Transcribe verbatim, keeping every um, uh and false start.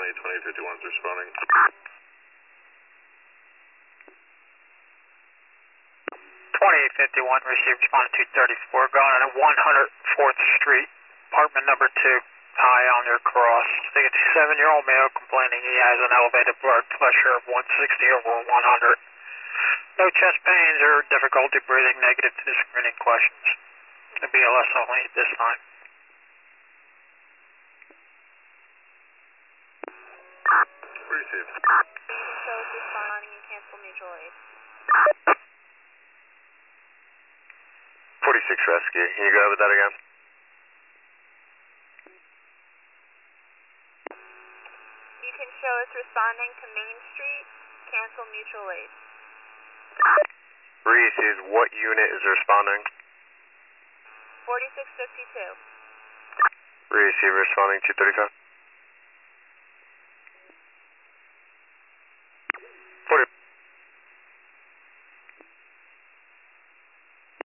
County, twenty fifty-one's responding. twenty-eight fifty-one, received responding two thirty-four, going on at one hundred fourth Street, apartment number two, high on your cross. I think it's a seven-year-old male complaining he has an elevated blood pressure of one sixty over one hundred. No chest pains or difficulty breathing, negative to the screening questions. The B L S only at this time. Received. So it's responding and cancel mutual aid. forty-six rescue, can you go over that again? You can show us responding to Main Street, cancel mutual aid. Received, what unit is responding? forty-six fifty-two. Received, responding two thirty-five.